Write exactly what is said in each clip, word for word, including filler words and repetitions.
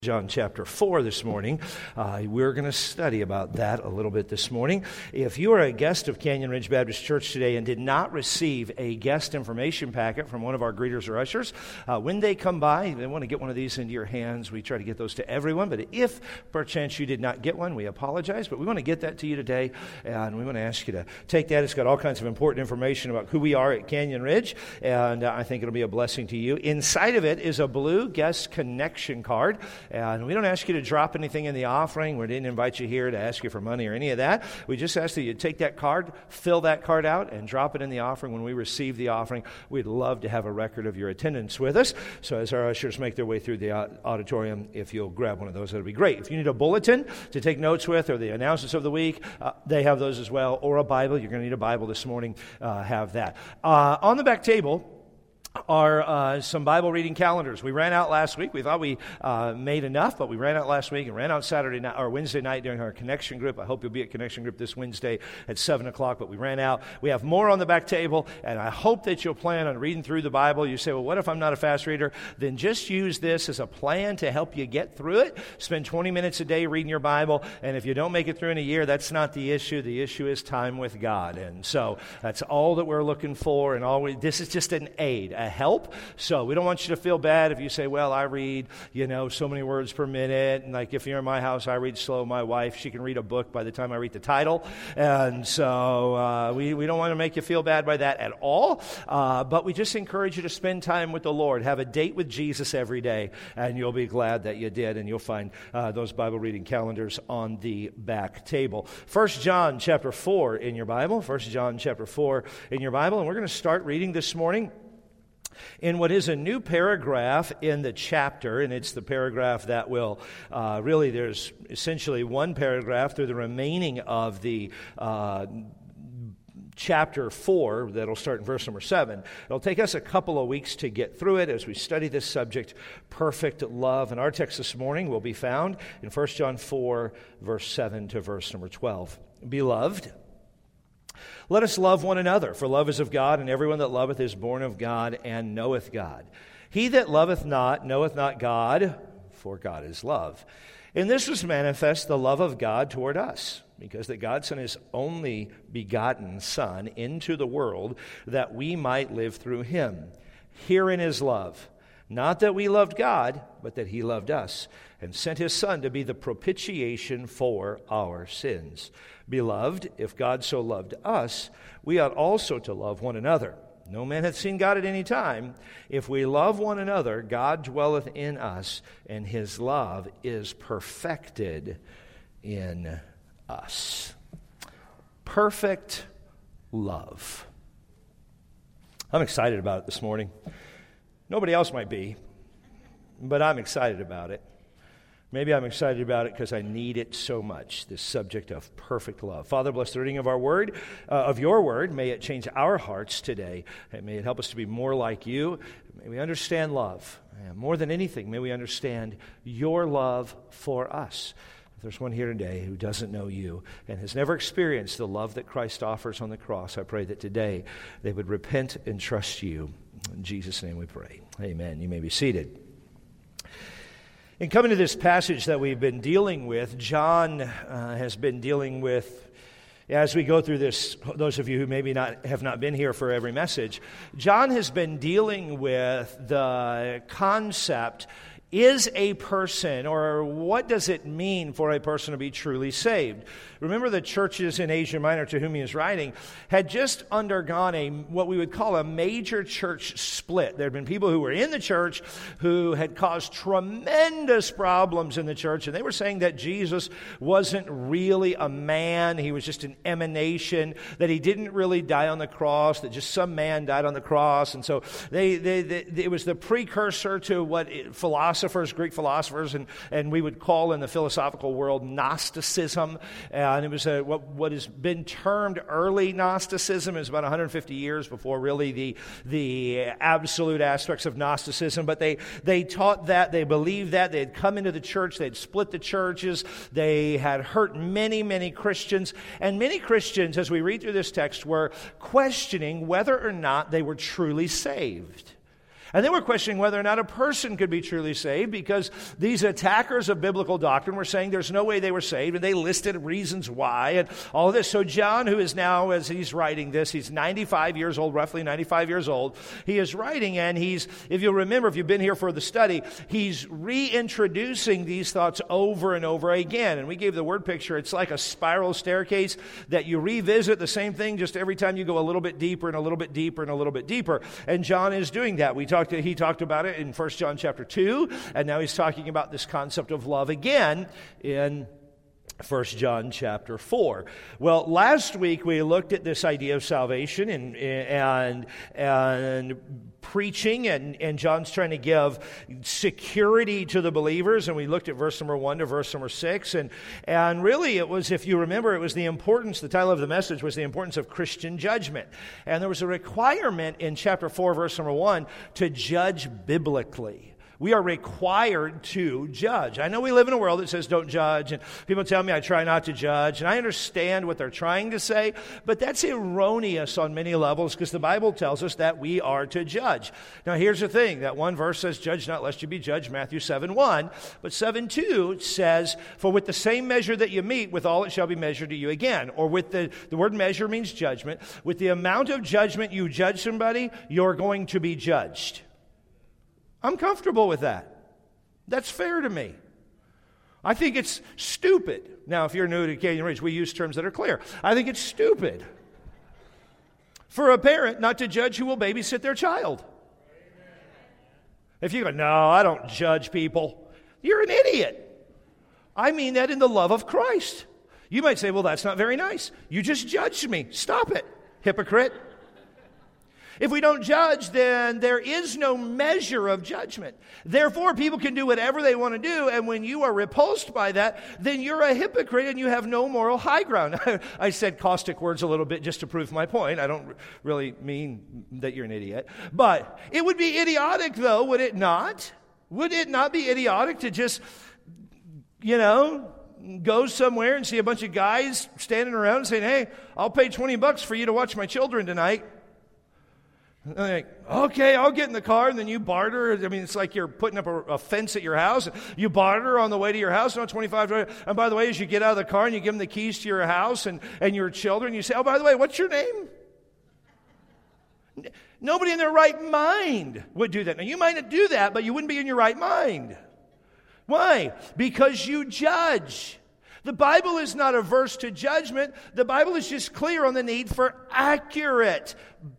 John chapter four this morning. Uh, we're going to study about that a little bit this morning. If you are a guest of Canyon Ridge Baptist Church today and did not receive a guest information packet from one of our greeters or ushers, uh, when they come by, they want to get one of these into your hands. We try to get those to everyone, but if perchance you did not get one, we apologize, but we want to get that to you today, and we want to ask you to take that. It's got all kinds of important information about who we are at Canyon Ridge, and uh, I think it'll be a blessing to you. Inside of it is a blue guest connection card. And we don't ask you to drop anything in the offering. We didn't invite you here to ask you for money or any of that. We just ask that you take that card, fill that card out, and drop it in the offering. When we receive the offering, we'd love to have a record of your attendance with us. So as our ushers make their way through the auditorium, if you'll grab one of those, that would be great. If you need a bulletin to take notes with or the announcements of the week, uh, they have those as well. Or a Bible. You're going to need a Bible this morning. Uh, have that. Uh, on the back table are uh, some Bible reading calendars. We ran out last week. We thought we uh, made enough, but we ran out last week and ran out Saturday night or Wednesday night during our connection group. I hope you'll be at connection group this Wednesday at seven o'clock, but we ran out. We have more on the back table, and I hope that you'll plan on reading through the Bible. You say, well, what if I'm not a fast reader? Then just use this as a plan to help you get through it. Spend twenty minutes a day reading your Bible, and if you don't make it through in a year, that's not the issue. The issue is time with God, and so that's all that we're looking for, and all we, this is just an aid, a help. So we don't want you to feel bad if you say, well, I read, you know, so many words per minute. And like if you're in my house, I read slow. My wife, she can read a book by the time I read the title. And so uh, we, we don't want to make you feel bad by that at all. Uh, but we just encourage you to spend time with the Lord. Have a date with Jesus every day. And you'll be glad that you did. And you'll find uh, those Bible reading calendars on the back table. First John chapter four in your Bible. First John chapter four in your Bible. And we're going to start reading this morning in what is a new paragraph in the chapter, and it's the paragraph that will, uh, really, there's essentially one paragraph through the remaining of the uh, chapter four that'll start in verse number seven. It'll take us a couple of weeks to get through it as we study this subject, perfect love. And our text this morning will be found in First John four, verse seven to verse number twelve. Beloved, let us love one another, for love is of God, and everyone that loveth is born of God and knoweth God. He that loveth not knoweth not God, for God is love. In this was manifest the love of God toward us, because that God sent his only begotten Son into the world that we might live through him. Herein is love, not that we loved God, but that he loved us, and sent his Son to be the propitiation for our sins. Beloved, if God so loved us, we ought also to love one another. No man hath seen God at any time. If we love one another, God dwelleth in us, and his love is perfected in us. Perfect love. I'm excited about it this morning. Nobody else might be, but I'm excited about it. Maybe I'm excited about it because I need it so much, this subject of perfect love. Father, bless the reading of our word, uh, of your word. May it change our hearts today. And may it help us to be more like you. May we understand love. And more than anything, may we understand your love for us. If there's one here today who doesn't know you and has never experienced the love that Christ offers on the cross, I pray that today they would repent and trust you. In Jesus' name we pray. Amen. You may be seated. In coming to this passage that we've been dealing with, John uh, has been dealing with, as we go through this, those of you who maybe not have not been here for every message, John has been dealing with the concept, is a person, or what does it mean for a person to be truly saved? Remember, the churches in Asia Minor to whom he is writing had just undergone a what we would call a major church split. There had been people who were in the church who had caused tremendous problems in the church, and they were saying that Jesus wasn't really a man, he was just an emanation, that he didn't really die on the cross, that just some man died on the cross. And so they, they, they it was the precursor to what philosophers Philosophers, Greek philosophers, and, and we would call in the philosophical world Gnosticism. And it was a, what, what has been termed early Gnosticism. It was about one hundred fifty years before really the, the absolute aspects of Gnosticism. But they, they taught that, they believed that, they had come into the church, they had split the churches, they had hurt many, many Christians. And many Christians, as we read through this text, were questioning whether or not they were truly saved. And they were questioning whether or not a person could be truly saved because these attackers of biblical doctrine were saying there's no way they were saved, and they listed reasons why and all of this. So John, who is now, as he's writing this, he's ninety-five years old, roughly ninety-five years old. He is writing, and he's, if you'll remember, if you've been here for the study, he's reintroducing these thoughts over and over again. And we gave the word picture. It's like a spiral staircase that you revisit the same thing just every time you go a little bit deeper and a little bit deeper and a little bit deeper. And John is doing that. We talked to, he talked about it in First John chapter two, and now he's talking about this concept of love again in First John chapter four. Well, last week we looked at this idea of salvation and and and preaching, and, and John's trying to give security to the believers, and we looked at verse number one to verse number six, and and really it was, if you remember, it was the importance, the title of the message was the importance of Christian judgment. And there was a requirement in chapter four, verse number one, to judge biblically. We are required to judge. I know we live in a world that says don't judge, and people tell me I try not to judge, and I understand what they're trying to say, but that's erroneous on many levels because the Bible tells us that we are to judge. Now here's the thing, that one verse says, judge not lest you be judged, Matthew seven one, but seven two says, for with the same measure that you meet, with all it shall be measured to you again. Or with the, the word measure means judgment. With the amount of judgment you judge somebody, you're going to be judged. I'm comfortable with that. That's fair to me. I think it's stupid. Now, if you're new to Canyon Ridge, we use terms that are clear. I think it's stupid for a parent not to judge who will babysit their child. If you go, no, I don't judge people, you're an idiot. I mean that in the love of Christ. You might say, well, that's not very nice. You just judged me. Stop it, hypocrite. If we don't judge, then there is no measure of judgment. Therefore, people can do whatever they want to do, and when you are repulsed by that, then you're a hypocrite and you have no moral high ground. I said caustic words a little bit just to prove my point. I don't really mean that you're an idiot. But it would be idiotic, though, would it not? Would it not be idiotic to just, you know, go somewhere and see a bunch of guys standing around and saying, hey, I'll pay twenty bucks for you to watch my children tonight. And they're like, okay, I'll get in the car, and then you barter. I mean, it's like you're putting up a, a fence at your house. You barter on the way to your house, no, twenty-five dollars. And by the way, as you get out of the car and you give them the keys to your house and, and your children, you say, oh, by the way, what's your name? Nobody in their right mind would do that. Now, you might not do that, but you wouldn't be in your right mind. Why? Because you judge. The Bible is not averse to judgment. The Bible is just clear on the need for accurate,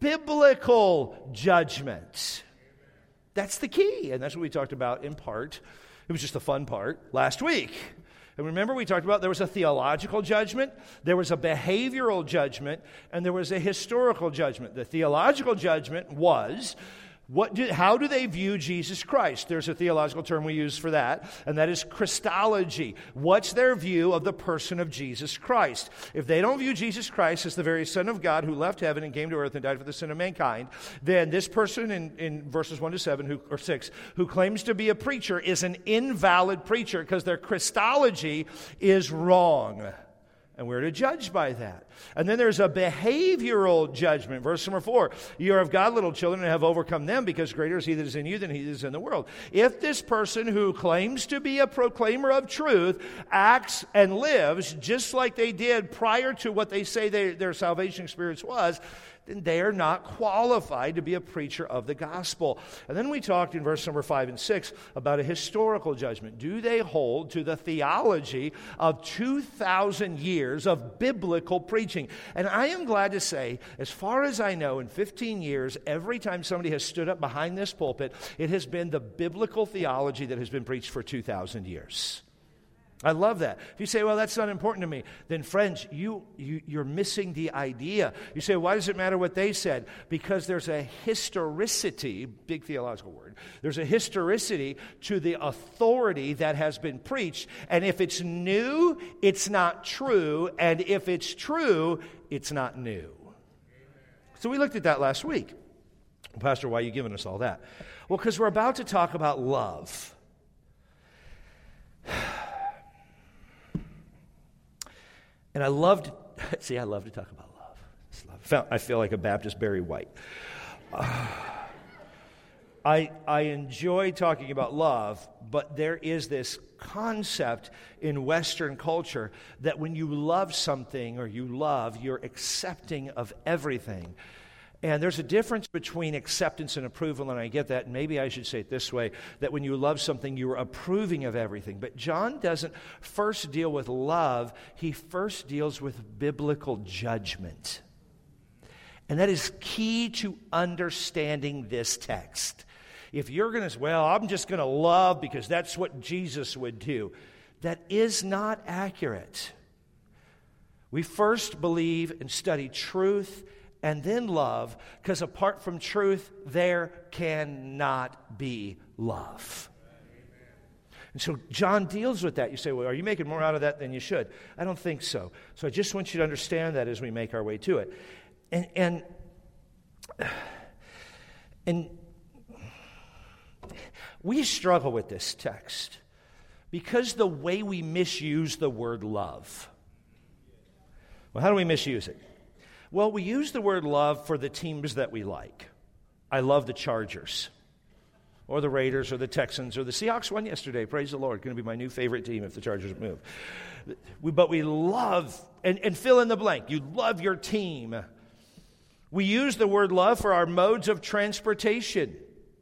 biblical judgment. That's the key, and that's what we talked about in part. It was just the fun part last week. And remember, we talked about there was a theological judgment, there was a behavioral judgment, and there was a historical judgment. The theological judgment was, What do, how do they view Jesus Christ? There's a theological term we use for that, and that is Christology. What's their view of the person of Jesus Christ? If they don't view Jesus Christ as the very Son of God who left heaven and came to earth and died for the sin of mankind, then this person in, in verses one to seven who, or six who claims to be a preacher is an invalid preacher because their Christology is wrong. And we're to judge by that. And then there's a behavioral judgment. Verse number four, you are of God, little children, and have overcome them, because greater is he that is in you than he that is in the world. If this person who claims to be a proclaimer of truth acts and lives just like they did prior to what they say they, their salvation experience was, then they are not qualified to be a preacher of the gospel. And then we talked in verse number five and six about a historical judgment. Do they hold to the theology of two thousand years of biblical preaching? And I am glad to say, as far as I know, in fifteen years, every time somebody has stood up behind this pulpit, it has been the biblical theology that has been preached for two thousand years. I love that. If you say, well, that's not important to me, then friends, you, you, you're missing the idea. You say, why does it matter what they said? Because there's a historicity, big theological word, there's a historicity to the authority that has been preached. And if it's new, it's not true. And if it's true, it's not new. So we looked at that last week. Pastor, why are you giving us all that? Well, because we're about to talk about love. And I loved, see, I love to talk about love. I feel like a Baptist Barry White. Uh, I, I enjoy talking about love, but there is this concept in Western culture that when you love something or you love, you're accepting of everything. And there's a difference between acceptance and approval, and I get that. And maybe I should say it this way, that when you love something, you're approving of everything. But John doesn't first deal with love. He first deals with biblical judgment. And that is key to understanding this text. If you're going to say, well, I'm just going to love because that's what Jesus would do, that is not accurate. We first believe and study truth and then love, because apart from truth, there cannot be love. And so John deals with that. You say, well, are you making more out of that than you should? I don't think so. So I just want you to understand that as we make our way to it. And and and we struggle with this text because the way we misuse the word love. Well, how do we misuse it? Well, we use the word love for the teams that we like. I love the Chargers, or the Raiders, or the Texans, or the Seahawks won yesterday. Praise the Lord. Going to be my new favorite team if the Chargers move. We, but we love, and, and fill in the blank. You love your team. We use the word love for our modes of transportation.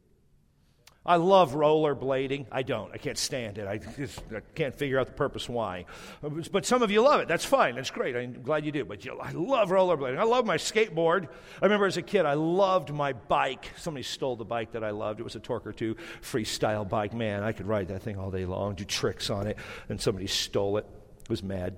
I love rollerblading. I don't. I can't stand it. I just I can't figure out the purpose why. But some of you love it. That's fine. That's great. I'm glad you do. But you, I love rollerblading. I love my skateboard. I remember as a kid, I loved my bike. Somebody stole the bike that I loved. It was a Torquer two freestyle bike. Man, I could ride that thing all day long, do tricks on it, and somebody stole it. I was mad.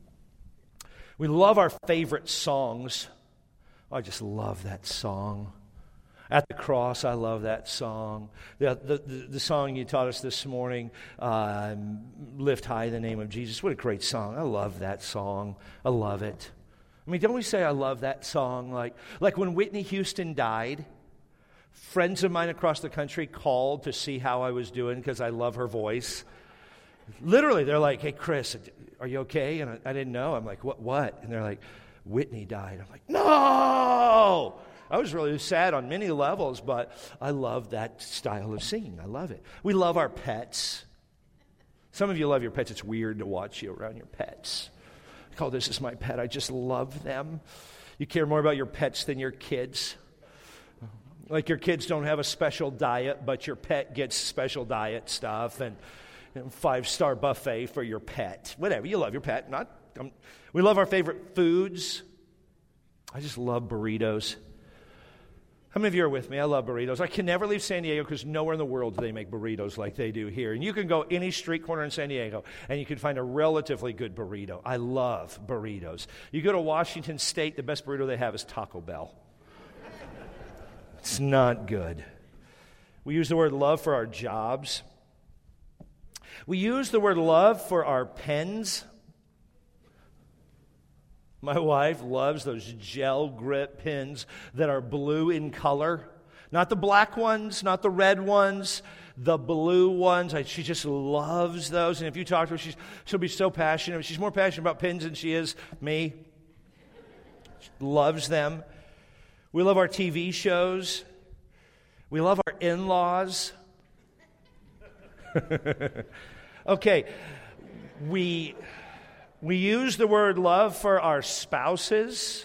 We love our favorite songs. I just love that song. At the Cross, I love that song. The, the, the, the song you taught us this morning, uh, Lift High the Name of Jesus. What a great song. I love that song. I love it. I mean, don't we say I love that song? Like, like when Whitney Houston died, friends of mine across the country called to see how I was doing because I love her voice. Literally, they're like, hey, Chris, are you okay? And I, I didn't know. I'm like, what, what? And they're like, Whitney died. I'm like, no! I was really sad on many levels, but I love that style of singing. I love it. We love our pets. Some of you love your pets. It's weird to watch you around your pets. I call this is my pet. I just love them. You care more about your pets than your kids. Like your kids don't have a special diet, but your pet gets special diet stuff and, and five-star buffet for your pet. Whatever. You love your pet. Not. Um, we love our favorite foods. I just love burritos. How many of you are with me? I love burritos. I can never leave San Diego because nowhere in the world do they make burritos like they do here. And you can go any street corner in San Diego and you can find a relatively good burrito. I love burritos. You go to Washington State, the best burrito they have is Taco Bell. It's not good. We use the word love for our jobs. We use the word love for our pens. My wife loves those gel grip pens that are blue in color. Not the black ones, not the red ones, the blue ones. I, she just loves those. And if you talk to her, she's, she'll be so passionate. She's more passionate about pens than she is me. She loves them. We love our T V shows. We love our in-laws. Okay, we... We use the word love for our spouses,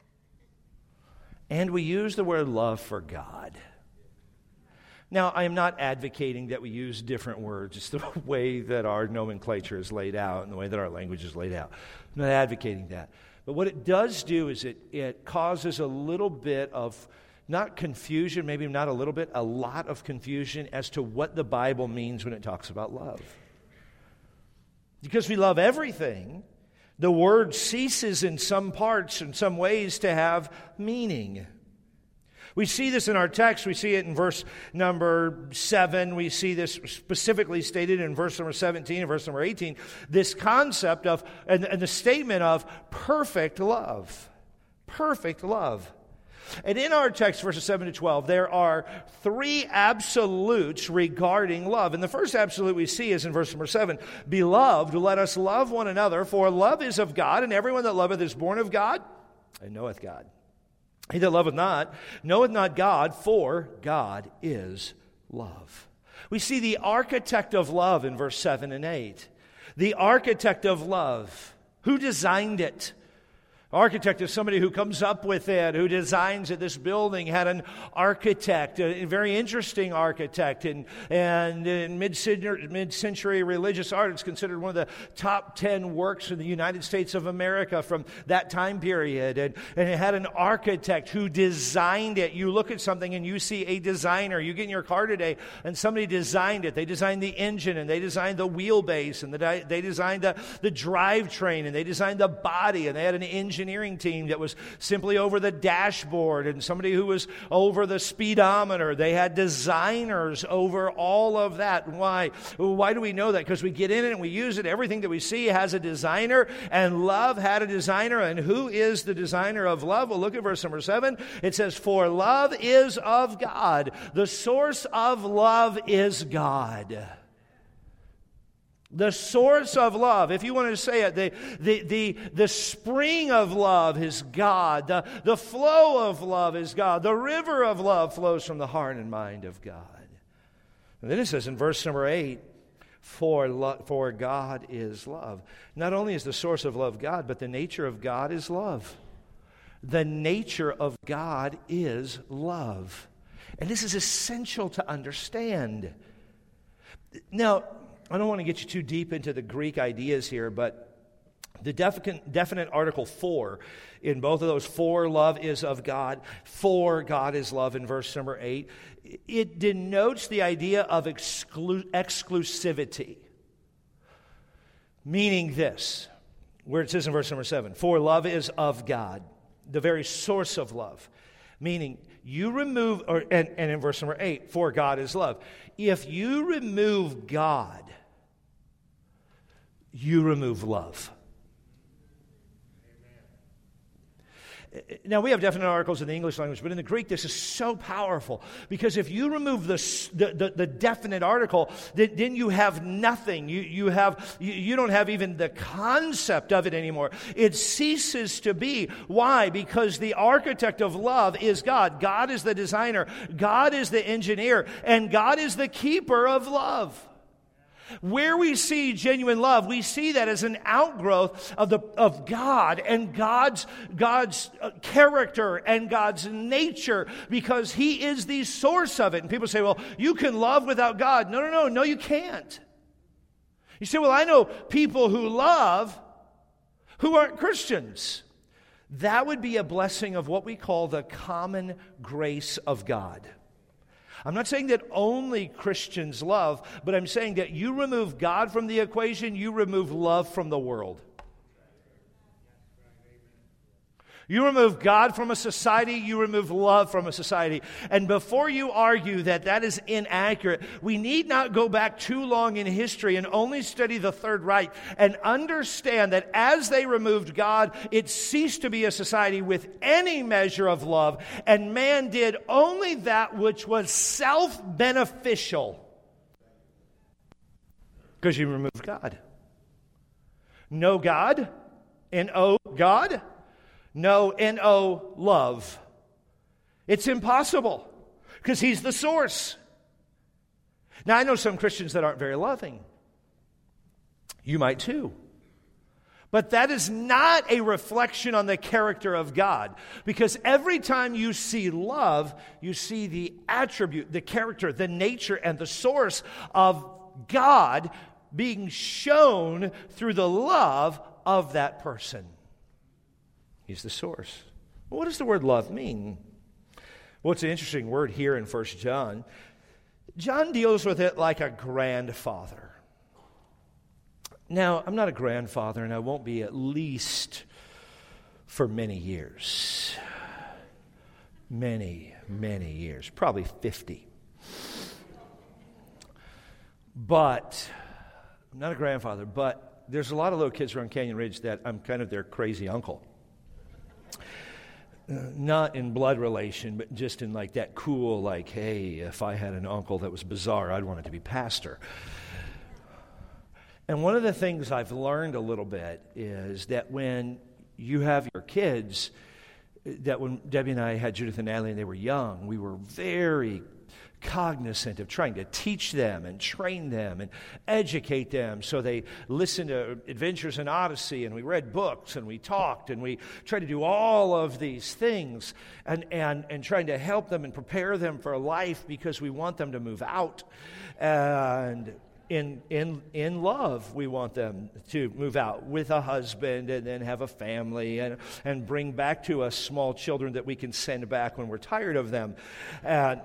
and we use the word love for God. Now, I am not advocating that we use different words. It's the way that our nomenclature is laid out and the way that our language is laid out. I'm not advocating that. But what it does do is it, it causes a little bit of, not confusion, maybe not a little bit, a lot of confusion as to what the Bible means when it talks about love. Because we love everything, the word ceases in some parts, in some ways, to have meaning. We see this in our text. We see it in verse number seven. We see this specifically stated in verse number seventeen and verse number eighteen. This concept of, and, and the statement of perfect love. Perfect love. And in our text, verses seven to twelve, there are three absolutes regarding love. And the first absolute we see is in verse number seven. Beloved, let us love one another, for love is of God, and everyone that loveth is born of God, and knoweth God. He that loveth not, knoweth not God, for God is love. We see the architect of love in verse seven and eight. The architect of love. Who designed it? Architect is somebody who comes up with it, who designs it. This building had an architect, a very interesting architect. And, and in mid-century, mid-century religious art, it's considered one of the top ten works in the United States of America from that time period. And, and it had an architect who designed it. You look at something and you see a designer. You get in your car today and somebody designed it. They designed the engine and they designed the wheelbase and the, they designed the, the drivetrain and they designed the body and they had an engine engineering team that was simply over the dashboard and somebody who was over the speedometer. They had designers over all of that. Why? Why do we know that? Because we get in it and we use it. Everything that we see has a designer, and love had a designer. And who is the designer of love? Well, look at verse number seven. It says, "For love is of God." The source of love is God. The source of love, if you want to say it, the, the, the, the spring of love is God. The, the flow of love is God. The river of love flows from the heart and mind of God. And then it says in verse number eight, for, lo- for God is love. Not only is the source of love God, but the nature of God is love. The nature of God is love. And this is essential to understand. Now, I don't want to get you too deep into the Greek ideas here, but the definite, definite article for in both of those, for love is of God, for God is love in verse number eight, it denotes the idea of exclu- exclusivity. Meaning this, where it says in verse number seven, for love is of God, the very source of love. Meaning, you remove, or and, and in verse number eight, for God is love. If you remove God, you remove love. Amen. Now, we have definite articles in the English language, but in the Greek, this is so powerful. Because if you remove the, the, the, the definite article, then, then you have nothing. You, you, have, you, you don't have even the concept of it anymore. It ceases to be. Why? Because the architect of love is God. God is the designer. God is the engineer. And God is the keeper of love. Where we see genuine love, we see that as an outgrowth of the of God and God's God's character and God's nature, because He is the source of it. And people say, well, you can love without God. No, no, no, no, you can't. You say, well, I know people who love who aren't Christians. That would be a blessing of what we call the common grace of God. I'm not saying that only Christians love, but I'm saying that you remove God from the equation, you remove love from the world. You remove God from a society, you remove love from a society. And before you argue that that is inaccurate, we need not go back too long in history and only study the Third Reich and understand that as they removed God, it ceased to be a society with any measure of love, and man did only that which was self-beneficial. Because you removed God. No God, N O God. No, N O, love. It's impossible because He's the source. Now, I know some Christians that aren't very loving. You might too. But that is not a reflection on the character of God, because every time you see love, you see the attribute, the character, the nature, and the source of God being shown through the love of that person. He's the source. Well, what does the word love mean? Well, it's an interesting word here in First John. John deals with it like a grandfather. Now, I'm not a grandfather, and I won't be at least for many years. Many, many years. Probably fifty. But, I'm not a grandfather, but there's a lot of little kids around Canyon Ridge that I'm kind of their crazy uncle. Uh, not in blood relation, but just in like that cool, like, hey, if I had an uncle that was bizarre, I'd want it to be pastor. And one of the things I've learned a little bit is that when you have your kids, that when Debbie and I had Judith and Natalie and they were young, we were very cognizant of trying to teach them and train them and educate them. So they listened to Adventures in Odyssey, and we read books, and we talked, and we tried to do all of these things and, and, and trying to help them and prepare them for life because we want them to move out. And in in in love, we want them to move out with a husband and then have a family and, and bring back to us small children that we can send back when we're tired of them. And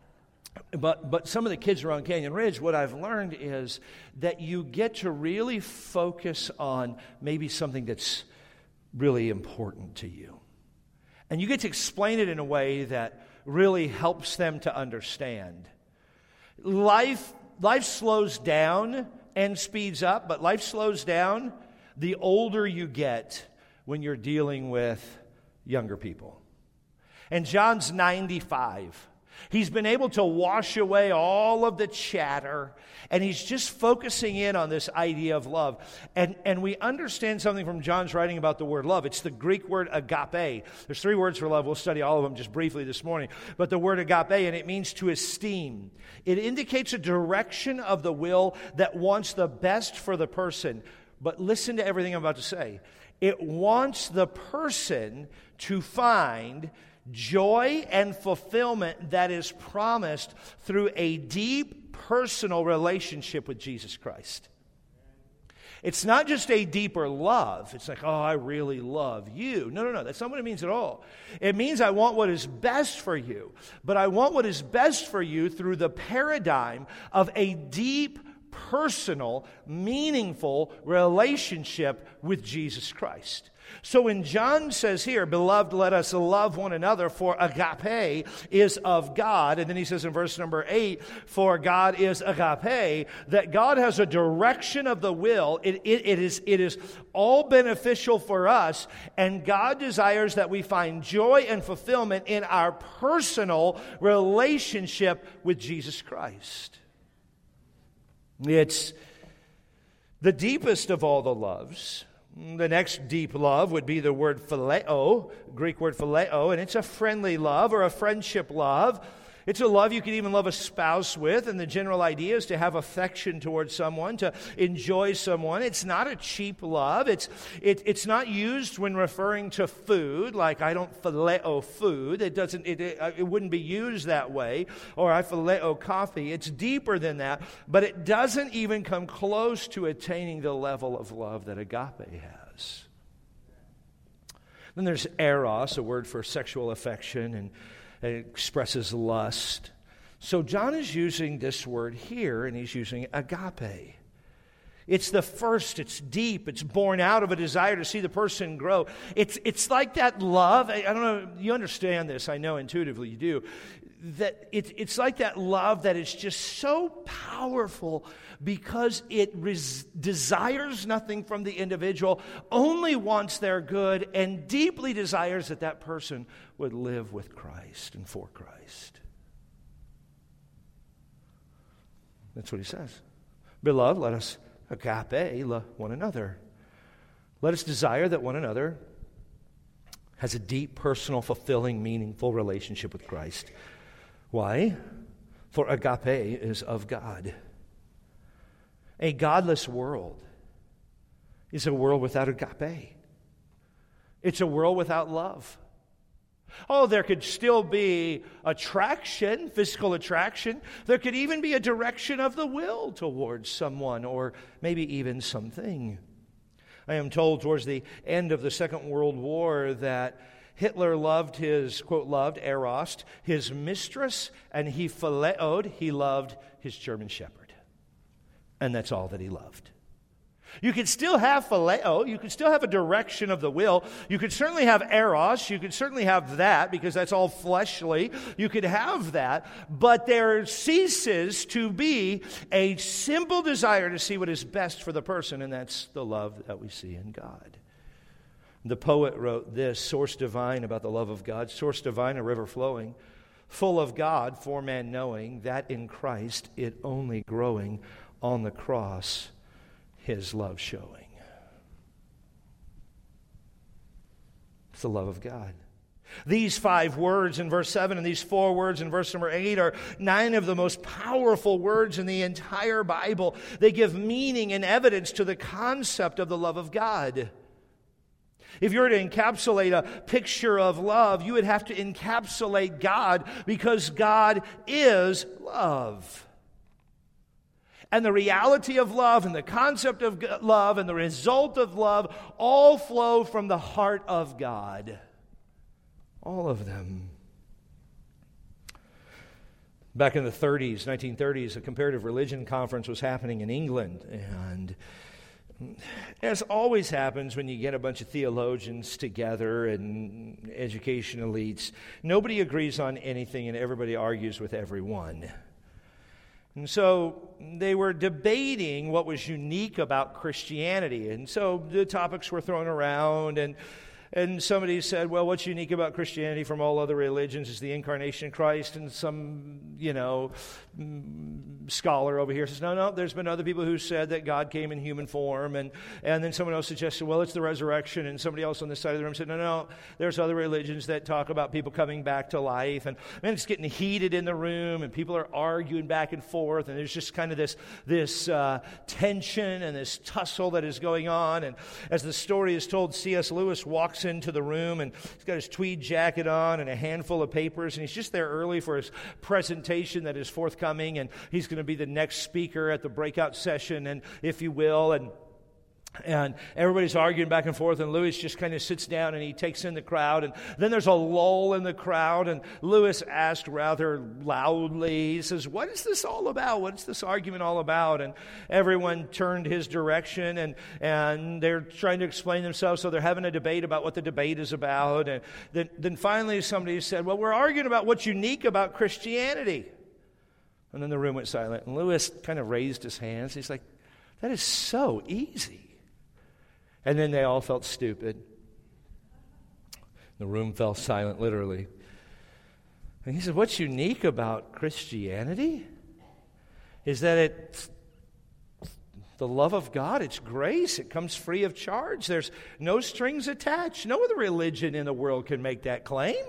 But but some of the kids around Canyon Ridge, what I've learned is that you get to really focus on maybe something that's really important to you. And you get to explain it in a way that really helps them to understand. Life, life slows down and speeds up, but life slows down the older you get when you're dealing with younger people. And John's ninety-five. He's been able to wash away all of the chatter, and he's just focusing in on this idea of love. And, and we understand something from John's writing about the word love. It's the Greek word agape. There's three words for love. We'll study all of them just briefly this morning. But the word agape, and it means to esteem. It indicates a direction of the will that wants the best for the person. But listen to everything I'm about to say. It wants the person to find joy and fulfillment that is promised through a deep personal relationship with Jesus Christ. It's not just a deeper love. It's like, oh, I really love you. No, no, no. That's not what it means at all. It means I want what is best for you. But I want what is best for you through the paradigm of a deep, personal, meaningful relationship with Jesus Christ. So when John says here, beloved, let us love one another, for agape is of God. And then he says in verse number eight, for God is agape, that God has a direction of the will. It, it, it, is, it is all beneficial for us, and God desires that we find joy and fulfillment in our personal relationship with Jesus Christ. It's the deepest of all the loves. The next deep love would be the word phileo, Greek word phileo, and it's a friendly love or a friendship love. It's a love you can even love a spouse with, and the general idea is to have affection towards someone, to enjoy someone. It's not a cheap love. It's it, it's not used when referring to food, like I don't phileo food. It doesn't. It, it, it wouldn't be used that way, or I phileo coffee. It's deeper than that, but it doesn't even come close to attaining the level of love that agape has. Then there's eros, a word for sexual affection, and it expresses lust. So John is using this word here, and he's using agape. It's the first, it's deep, it's born out of a desire to see the person grow. It's, it's like that love, I, I don't know, you understand this, I know intuitively you do, that it, it's like that love that is just so powerful because it res- desires nothing from the individual, only wants their good, and deeply desires that that person would live with Christ and for Christ. That's what he says. Beloved, let us agape one another. Let us desire that one another has a deep, personal, fulfilling, meaningful relationship with Christ. Why? For agape is of God. A godless world is a world without agape. It's a world without love. Oh, there could still be attraction, physical attraction. There could even be a direction of the will towards someone or maybe even something. I am told towards the end of the Second World War that Hitler loved his, quote, loved, eros, his mistress, and he phileoed, he loved his German shepherd. And that's all that he loved. You could still have phileo, you could still have a direction of the will. You could certainly have eros, you could certainly have that because that's all fleshly. You could have that, but there ceases to be a simple desire to see what is best for the person, and that's the love that we see in God. The poet wrote this, source divine about the love of God, source divine, a river flowing, full of God, for man knowing, that in Christ it only growing, on the cross His love showing. It's the love of God. These five words in verse seven and these four words in verse number eight are nine of the most powerful words in the entire Bible. They give meaning and evidence to the concept of the love of God. If you were to encapsulate a picture of love, you would have to encapsulate God, because God is love. And the reality of love and the concept of love and the result of love all flow from the heart of God. All of them. Back in the thirties, nineteen thirties, a comparative religion conference was happening in England. And as always happens when you get a bunch of theologians together and education elites, nobody agrees on anything and everybody argues with everyone. And so they were debating what was unique about Christianity. And so the topics were thrown around, and And somebody said, well, what's unique about Christianity from all other religions is the incarnation of Christ. And some, you know, scholar over here says, no, no, there's been other people who said that God came in human form. And, and then someone else suggested, well, it's the resurrection. And somebody else on this side of the room said, no, no, there's other religions that talk about people coming back to life. And man, it's getting heated in the room, and people are arguing back and forth. And there's just kind of this, this uh, tension and this tussle that is going on. And as the story is told, C S Lewis walks into the room, and he's got his tweed jacket on and a handful of papers, and he's just there early for his presentation that is forthcoming, and he's going to be the next speaker at the breakout session, and if you will, and And everybody's arguing back and forth, and Lewis just kind of sits down and he takes in the crowd. And then there's a lull in the crowd, and Lewis asked rather loudly, he says, what is this all about? What's this argument all about? And everyone turned his direction, and, and they're trying to explain themselves, so they're having a debate about what the debate is about. And then, then finally somebody said, well, we're arguing about what's unique about Christianity. And then the room went silent, and Lewis kind of raised his hands. He's like, that is so easy. And then they all felt stupid. The room fell silent, literally. And he said, what's unique about Christianity is that it's the love of God. It's grace. It comes free of charge. There's no strings attached. No other religion in the world can make that claim.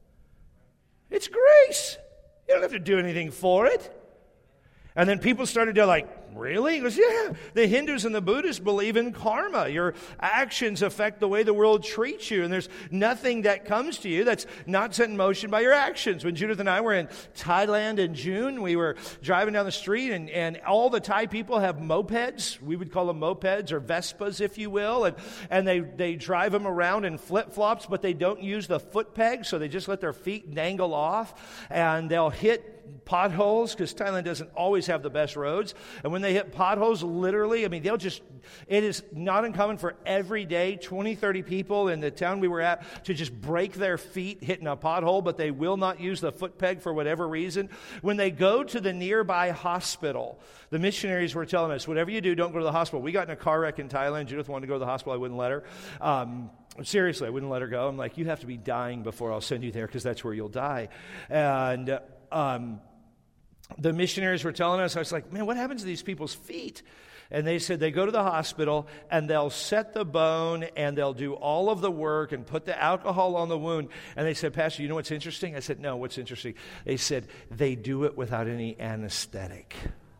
It's grace. You don't have to do anything for it. And then people started to like, really? He goes, yeah. The Hindus and the Buddhists believe in karma. Your actions affect the way the world treats you. And there's nothing that comes to you that's not set in motion by your actions. When Judith and I were in Thailand in June, we were driving down the street, and, and all the Thai people have mopeds. We would call them mopeds, or Vespas, if you will. And, and they, they drive them around in flip-flops, but they don't use the foot pegs, so they just let their feet dangle off. And they'll hit potholes, because Thailand doesn't always have the best roads. And when they hit potholes, literally, I mean, they'll just, it is not uncommon for every day, twenty, thirty people in the town we were at to just break their feet hitting a pothole, but they will not use the foot peg for whatever reason. When they go to the nearby hospital, the missionaries were telling us, whatever you do, don't go to the hospital. We got in a car wreck in Thailand. Judith wanted to go to the hospital. I wouldn't let her. Um, seriously, I wouldn't let her go. I'm like, you have to be dying before I'll send you there, because that's where you'll die. And uh, Um, the missionaries were telling us, I was like, man, what happens to these people's feet? And they said they go to the hospital, and they'll set the bone, and they'll do all of the work and put the alcohol on the wound. And they said, Pastor, you know what's interesting? I said, no, what's interesting? They said, they do it without any anesthetic.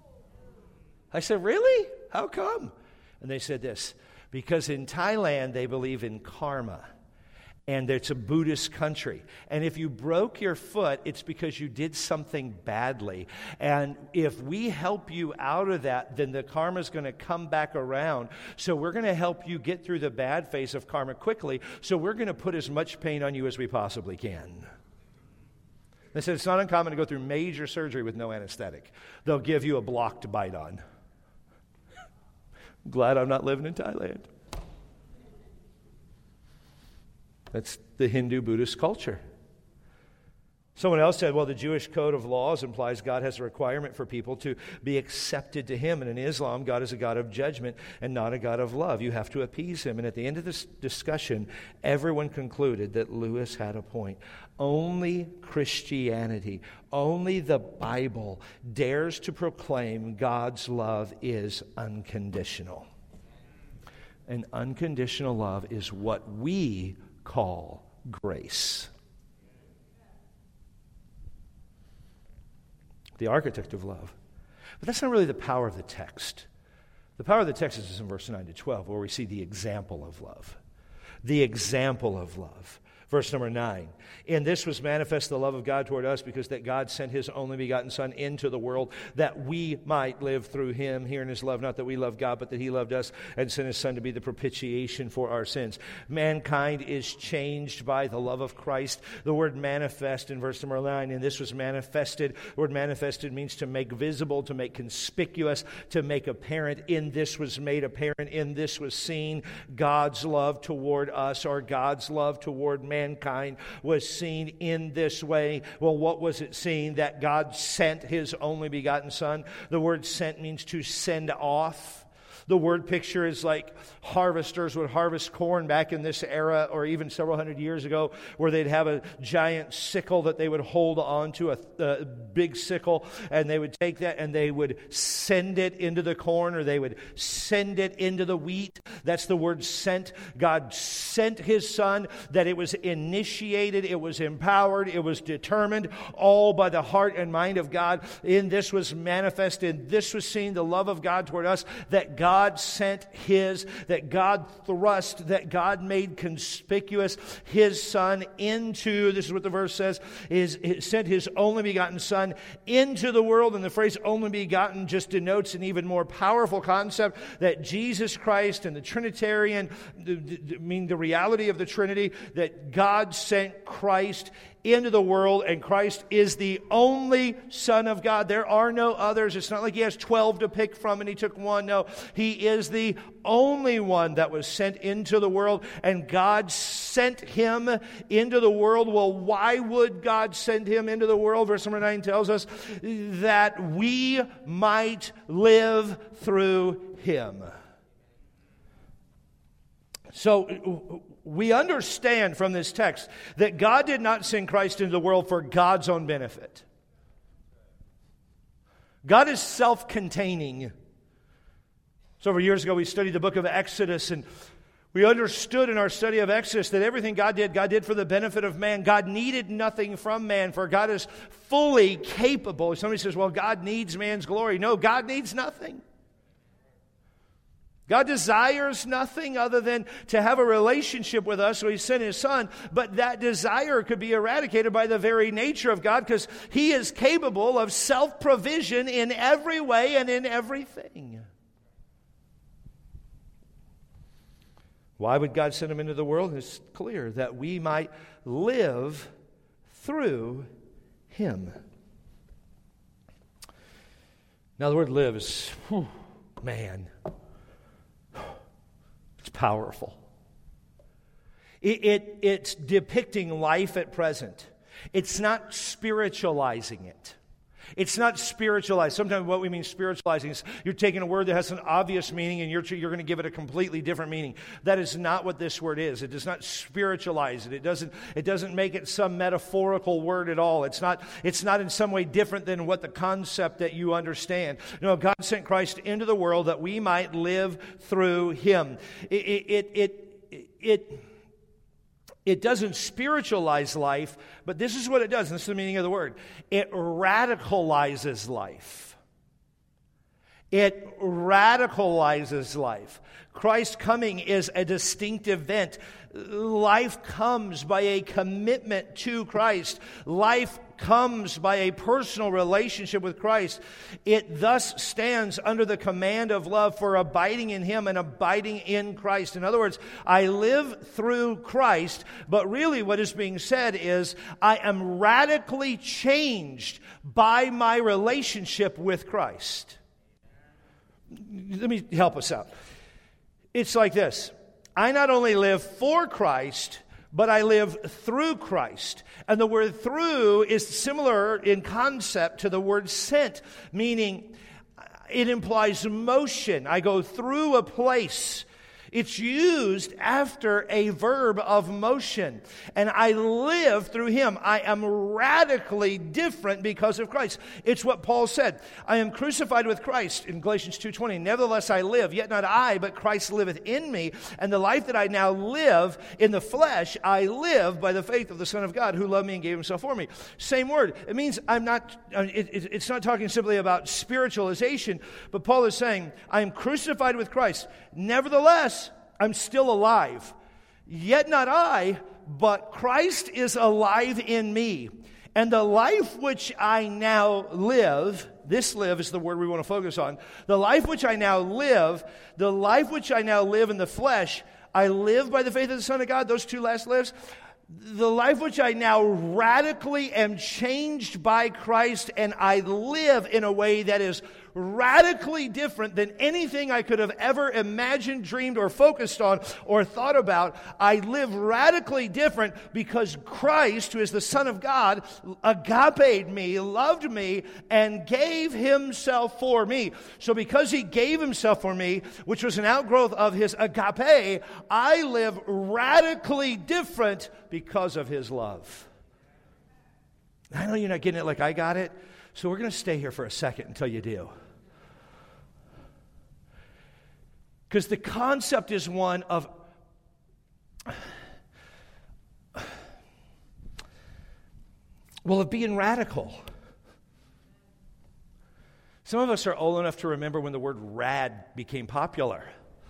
I said, really? How come? And they said this, because in Thailand, they believe in karma. And it's a Buddhist country. And if you broke your foot, it's because you did something badly. And if we help you out of that, then the karma is going to come back around. So we're going to help you get through the bad phase of karma quickly. So we're going to put as much pain on you as we possibly can. They said it's not uncommon to go through major surgery with no anesthetic. They'll give you a block to bite on. Glad I'm not living in Thailand. That's the Hindu Buddhist culture. Someone else said, well, the Jewish code of laws implies God has a requirement for people to be accepted to Him. And in Islam, God is a God of judgment and not a God of love. You have to appease Him. And at the end of this discussion, everyone concluded that Lewis had a point. Only Christianity, only the Bible dares to proclaim God's love is unconditional. And unconditional love is what we call grace. the architect of love. But that's not really the power of the text. The power of the text is in verse nine to twelve, where we see the example of love. The example of love. Verse number nine, in this was manifest the love of God toward us, because that God sent his only begotten Son into the world that we might live through him. Here in his love, not that we love God, but that he loved us and sent his Son to be the propitiation for our sins. Mankind is changed by the love of Christ. The word manifest in verse number nine, and this was manifested. The word manifested means to make visible, to make conspicuous, to make apparent. In this was made apparent. In this was seen God's love toward us, or God's love toward man. Mankind was seen in this way. Well, what was it seen? That God sent his only begotten Son. The word sent means to send off. The word picture is like harvesters would harvest corn back in this era, or even several hundred years ago, where they'd have a giant sickle that they would hold on to, a, a big sickle, and they would take that and they would send it into the corn, or they would send it into the wheat. That's the word sent. God sent his Son, that it was initiated, it was empowered, it was determined, all by the heart and mind of God. In this was manifested, this was seen the love of God toward us, that God God sent his, that God thrust, that God made conspicuous his Son into, this is what the verse says, is sent his only begotten Son into the world. And the phrase only begotten just denotes an even more powerful concept, that Jesus Christ and the Trinitarian, I mean the reality of the Trinity, that God sent Christ into the world, and Christ is the only Son of God. There are no others. It's not like he has twelve to pick from and he took one. No, he is the only one that was sent into the world, and God sent him into the world. Well, why would God send him into the world? Verse number nine tells us that we might live through him. So we understand from this text that God did not send Christ into the world for God's own benefit. God is self-containing. Several years ago we studied the book of Exodus, and we understood in our study of Exodus that everything God did, God did for the benefit of man. God needed nothing from man, for God is fully capable. Somebody says, well, God needs man's glory. No, God needs nothing. God desires nothing other than to have a relationship with us, so he sent his Son. But that desire could be eradicated by the very nature of God, because he is capable of self-provision in every way and in everything. Why would God send him into the world? It's clear, that we might live through him. Now the word live is, whew, man... powerful. It, it, it's depicting life at present. It's not spiritualizing it. It's not spiritualized. Sometimes what we mean spiritualizing is you're taking a word that has an obvious meaning and you're, you're going to give it a completely different meaning. That is not what this word is. It does not spiritualize it. It doesn't, it doesn't make it some metaphorical word at all. It's not, it's not in some way different than what the concept that you understand. No, God sent Christ into the world that we might live through him. It, it, it, it, it It doesn't spiritualize life, but this is what it does. This is the meaning of the word. It radicalizes life. It radicalizes life. Christ's coming is a distinct event. Life comes by a commitment to Christ. Life comes by a personal relationship with Christ. It thus stands under the command of love for abiding in him and abiding in Christ. In other words, I live through Christ, but really what is being said is I am radically changed by my relationship with Christ. Let me help us out. It's like this. I not only live for Christ, but I live through Christ. And the word through is similar in concept to the word sent, meaning it implies motion. I go through a place. It's used after a verb of motion. And I live through him. I am radically different because of Christ. It's what Paul said. I am crucified with Christ in Galatians two twenty. Nevertheless I live, yet not I, but Christ liveth in me. And the life that I now live in the flesh, I live by the faith of the Son of God who loved me and gave himself for me. Same word. It means I'm not, it, it, it's not talking simply about spiritualization, but Paul is saying, I am crucified with Christ. Nevertheless, I'm still alive. Yet not I, but Christ is alive in me. And the life which I now live, this live is the word we want to focus on. The life which I now live, the life which I now live in the flesh, I live by the faith of the Son of God, those two last lives. The life which I now radically am changed by Christ, and I live in a way that is radically different than anything I could have ever imagined, dreamed, or focused on, or thought about. I live radically different because Christ, who is the Son of God, agape me, loved me, and gave himself for me. So because he gave himself for me, which was an outgrowth of his agape, I live radically different because of his love. I know you're not getting it like I got it, so we're going to stay here for a second until you do. Because the concept is one of well, of being radical. Some of us are old enough to remember when the word rad became popular.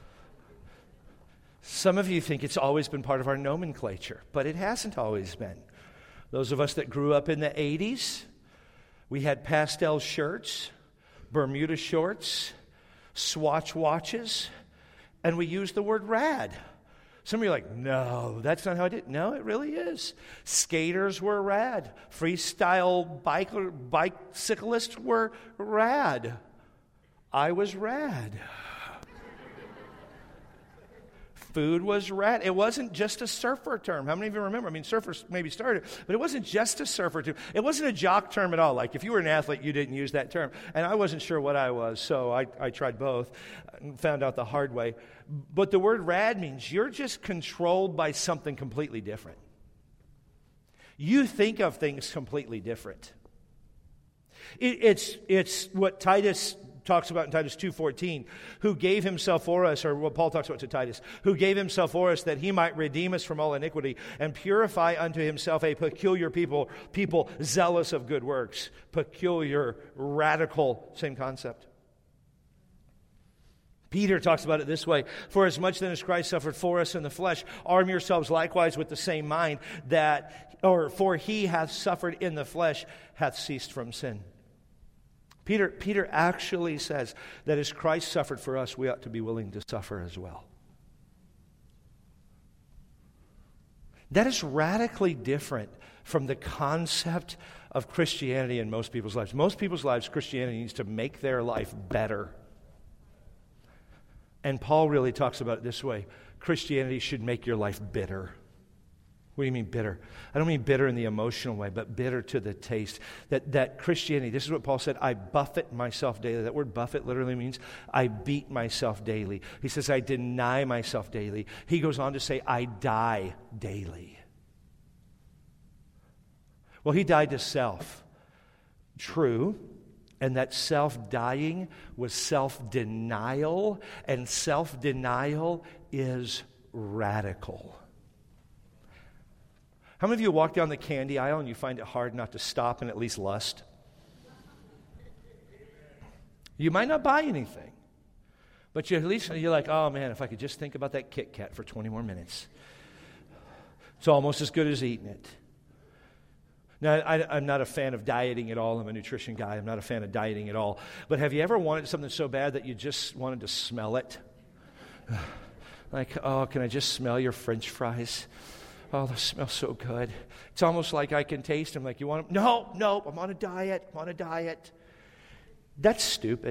Some of you think it's always been part of our nomenclature, but it hasn't always been. Those of us that grew up in the eighties, we had pastel shirts, Bermuda shorts, Swatch watches, and we used the word rad. Some of you are like, no, that's not how I did. No, it really is. Skaters were rad. Freestyle biker, bicyclists were rad. I was rad. Food was rad. It wasn't just a surfer term. How many of you remember? I mean, surfers maybe started, but it wasn't just a surfer term. It wasn't a jock term at all. Like if you were an athlete, you didn't use that term. And I wasn't sure what I was, so I, I tried both and found out the hard way. But the word rad means you're just controlled by something completely different. You think of things completely different. It, it's, it's what Titus talks about in Titus two fourteen, who gave himself for us, or what Paul talks about to Titus, who gave himself for us that he might redeem us from all iniquity and purify unto himself a peculiar people, people zealous of good works. Peculiar, radical, same concept. Peter talks about it this way, for as much then as Christ suffered for us in the flesh, arm yourselves likewise with the same mind, that, or for he hath suffered in the flesh, hath ceased from sin. Peter, Peter actually says that as Christ suffered for us, we ought to be willing to suffer as well. That is radically different from the concept of Christianity in most people's lives. Most people's lives, Christianity needs to make their life better. And Paul really talks about it this way. Christianity should make your life bitter. What do you mean bitter? I don't mean bitter in the emotional way, but bitter to the taste. That that Christianity, this is what Paul said, I buffet myself daily. That word buffet literally means I beat myself daily. He says I deny myself daily. He goes on to say I die daily. Well, he died to self. True. And that self-dying was self-denial. And self-denial is radical. How many of you walk down the candy aisle and you find it hard not to stop and at least lust? You might not buy anything, but you at least you're like, oh man, if I could just think about that Kit Kat for twenty more minutes. It's almost as good as eating it. Now, I, I'm not a fan of dieting at all. I'm a nutrition guy. I'm not a fan of dieting at all. But have you ever wanted something so bad that you just wanted to smell it? Like, oh, can I just smell your French fries? Oh, they smell so good. It's almost like I can taste them. Like, you want them? No, no, I'm on a diet. I'm on a diet. That's stupid.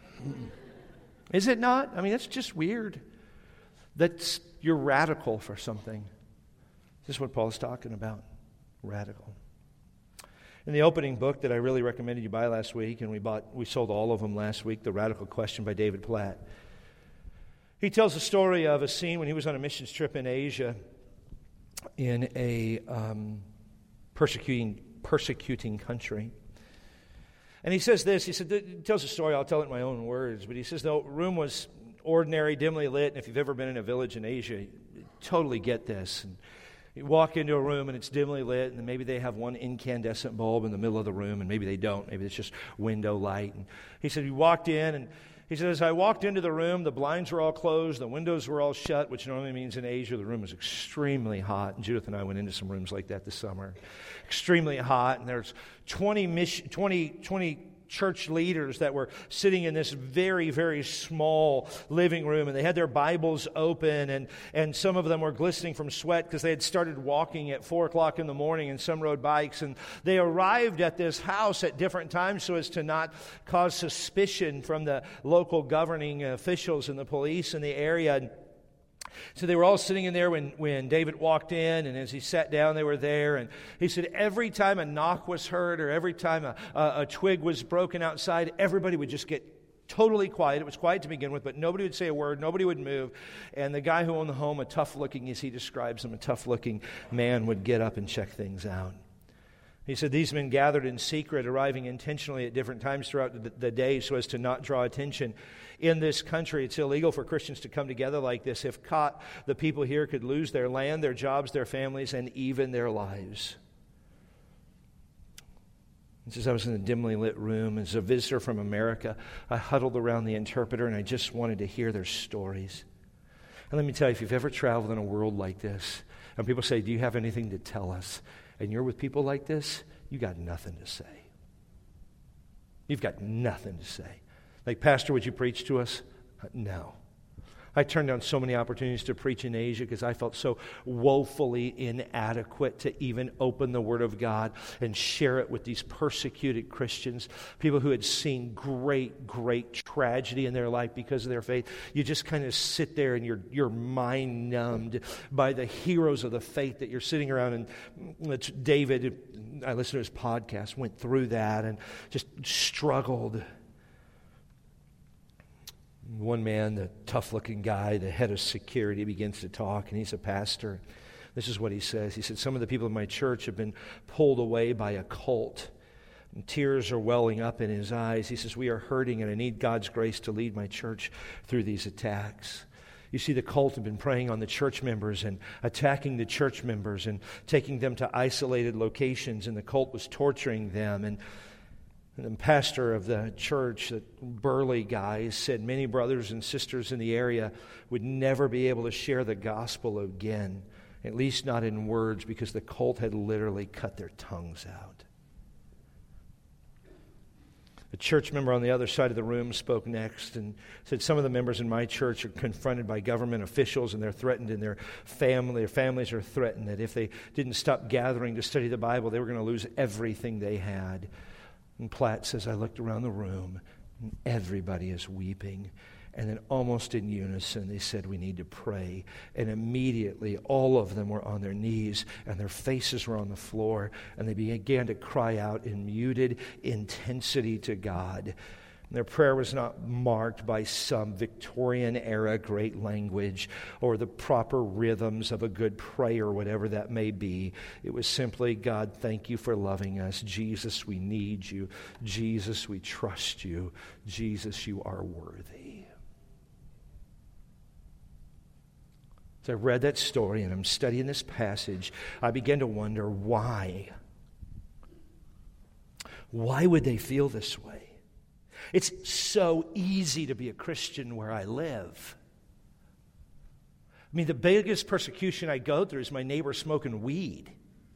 Is it not? I mean, that's just weird. That's, you're radical for something. This is what Paul's talking about. Radical. In the opening book that I really recommended you buy last week, and we bought, we sold all of them last week, The Radical Question by David Platt. He tells the story of a scene when he was on a missions trip in Asia in a um, persecuting persecuting country. And he says this, he said, he tells a story, I'll tell it in my own words, but he says the room was ordinary, dimly lit, and if you've ever been in a village in Asia, you totally get this. And you walk into a room and it's dimly lit, and maybe they have one incandescent bulb in the middle of the room, and maybe they don't. Maybe it's just window light. And he said, he walked in, and he said, as I walked into the room, the blinds were all closed, the windows were all shut, which normally means in Asia the room was extremely hot. And Judith and I went into some rooms like that this summer. Extremely hot, and there's twenty, mission, twenty, twenty church leaders that were sitting in this very, very small living room, and they had their Bibles open, and, and some of them were glistening from sweat because they had started walking at four o'clock in the morning, and some rode bikes, and they arrived at this house at different times so as to not cause suspicion from the local governing officials and the police in the area. And so they were all sitting in there when, when David walked in, and as he sat down, they were there. And he said every time a knock was heard or every time a, a, a twig was broken outside, everybody would just get totally quiet. It was quiet to begin with, but nobody would say a word. Nobody would move. And the guy who owned the home, a tough-looking, as he describes him, a tough-looking man, would get up and check things out. He said these men gathered in secret, arriving intentionally at different times throughout the, the day so as to not draw attention. In this country, it's illegal for Christians to come together like this. If caught, the people here could lose their land, their jobs, their families, and even their lives. He says, I was in a dimly lit room. As a visitor from America, I huddled around the interpreter, and I just wanted to hear their stories. And let me tell you, if you've ever traveled in a world like this, and people say, do you have anything to tell us? And you're with people like this, you got nothing to say. You've got nothing to say. Like, Pastor, would you preach to us? No. I turned down so many opportunities to preach in Asia because I felt so woefully inadequate to even open the Word of God and share it with these persecuted Christians, people who had seen great, great tragedy in their life because of their faith. You just kind of sit there and you're, you're mind numbed by the heroes of the faith that you're sitting around. And it's David, I listened to his podcast, went through that and just struggled. One man, the tough-looking guy, the head of security, begins to talk, and he's a pastor. This is what he says. He said, some of the people in my church have been pulled away by a cult, and tears are welling up in his eyes. He says, we are hurting, and I need God's grace to lead my church through these attacks. You see, the cult had been preying on the church members and attacking the church members and taking them to isolated locations, and the cult was torturing them. And And the pastor of the church, that burly guy, said many brothers and sisters in the area would never be able to share the gospel again, at least not in words, because the cult had literally cut their tongues out. A church member on the other side of the room spoke next and said, some of the members in my church are confronted by government officials, and they're threatened, and their family, their families are threatened that if they didn't stop gathering to study the Bible, they were going to lose everything they had. And Platt says, I looked around the room, and everybody is weeping. And then almost in unison, they said, we need to pray. And immediately, all of them were on their knees, and their faces were on the floor, and they began to cry out in muted intensity to God. And their prayer was not marked by some Victorian-era great language or the proper rhythms of a good prayer, whatever that may be. It was simply, God, thank you for loving us. Jesus, we need you. Jesus, we trust you. Jesus, you are worthy. As I read that story and I'm studying this passage, I began to wonder why. Why would they feel this way? It's so easy to be a Christian where I live. I mean, the biggest persecution I go through is my neighbor smoking weed.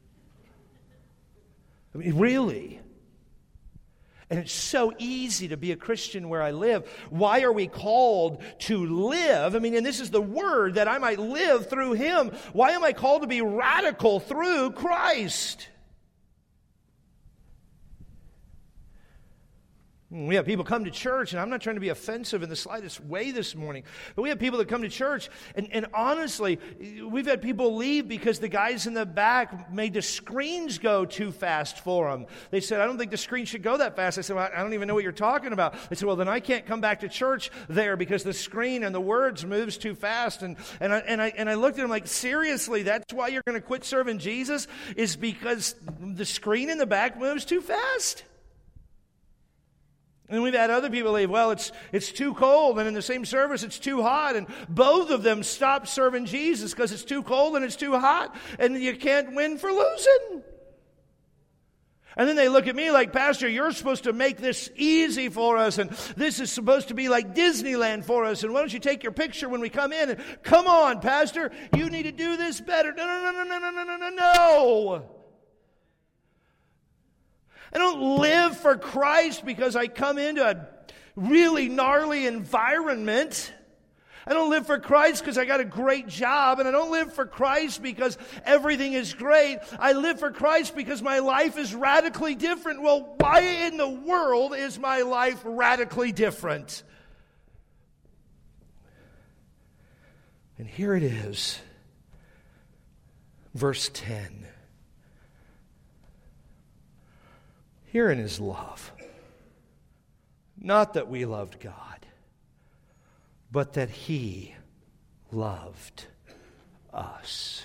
I mean, really. And it's so easy to be a Christian where I live. Why are we called to live? I mean, and this is the word, that I might live through Him. Why am I called to be radical through Christ? We have people come to church, and I'm not trying to be offensive in the slightest way this morning, but we have people that come to church, and, and honestly, we've had people leave because the guys in the back made the screens go too fast for them. They said, I don't think the screen should go that fast. I said, well, I don't even know what you're talking about. They said, well, then I can't come back to church there because the screen and the words moves too fast. And, and, I, and, I, and I looked at them like, seriously, that's why you're going to quit serving Jesus, is because the screen in the back moves too fast? And we've had other people leave, well, it's it's too cold, and in the same service it's too hot, and both of them stopped serving Jesus because it's too cold and it's too hot, and you can't win for losing. And then they look at me like, Pastor, you're supposed to make this easy for us, and this is supposed to be like Disneyland for us, and why don't you take your picture when we come in, and come on, Pastor, you need to do this better. No, no, no, no, no, no, no, no, no. I don't live for Christ because I come into a really gnarly environment. I don't live for Christ because I got a great job. And I don't live for Christ because everything is great. I live for Christ because my life is radically different. Well, why in the world is my life radically different? And here it is. Verse ten. Herein is love. Not that we loved God, but that He loved us.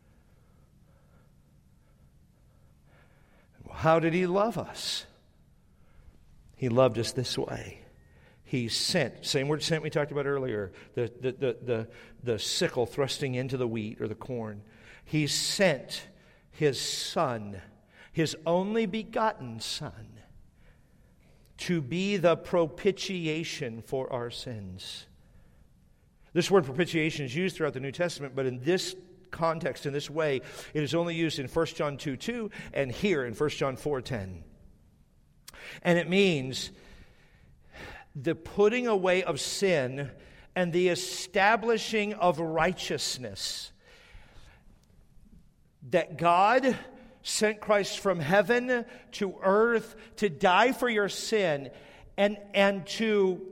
How did He love us? He loved us this way. He sent, same word sent we talked about earlier, the, the, the, the, the sickle thrusting into the wheat or the corn. He sent His Son, His only begotten Son, to be the propitiation for our sins. This word propitiation is used throughout the New Testament, but in this context, in this way, it is only used in First John two two and here in First John four ten. And it means the putting away of sin and the establishing of righteousness. That God sent Christ from heaven to earth to die for your sin and, and to,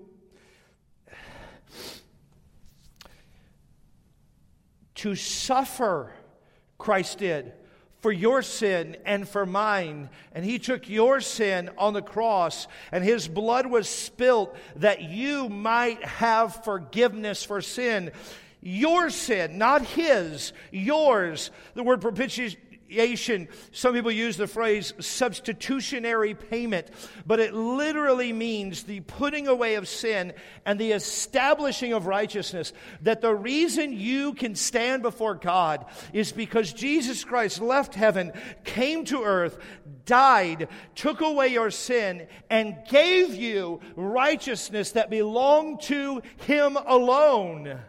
to suffer, Christ did, for your sin and for mine. And He took your sin on the cross, and His blood was spilt that you might have forgiveness for sin. Your sin, not His, yours. The word propitiation, some people use the phrase substitutionary payment, but it literally means the putting away of sin and the establishing of righteousness. That the reason you can stand before God is because Jesus Christ left heaven, came to earth, died, took away your sin, and gave you righteousness that belonged to Him alone.